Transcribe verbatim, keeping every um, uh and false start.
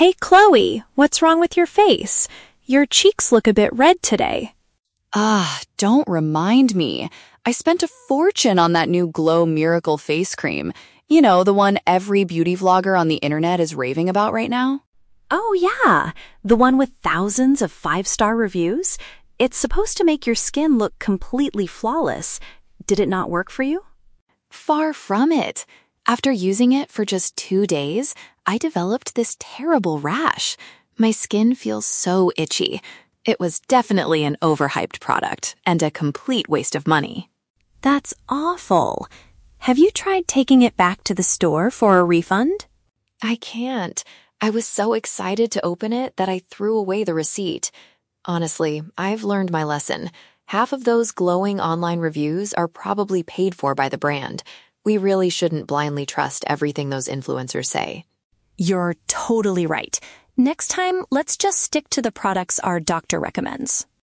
Hey, Chloe, what's wrong with your face? Your cheeks look a bit red today. Ah, don't remind me. I spent a fortune on that new Glow Miracle face cream. You know, the one every beauty vlogger on the internet is raving about right now. Oh, yeah, the one with thousands of five-star reviews. It's supposed to make your skin look completely flawless. Did it not work for you? Far from it. After using it for just two days, I developed this terrible rash. My skin feels so itchy. It was definitely an overhyped product and a complete waste of money. That's awful. Have you tried taking it back to the store for a refund? I can't. I was so excited to open it that I threw away the receipt. Honestly, I've learned my lesson. Half of those glowing online reviews are probably paid for by the brand. We really shouldn't blindly trust everything those influencers say. You're totally right. Next time, let's just stick to the products our doctor recommends.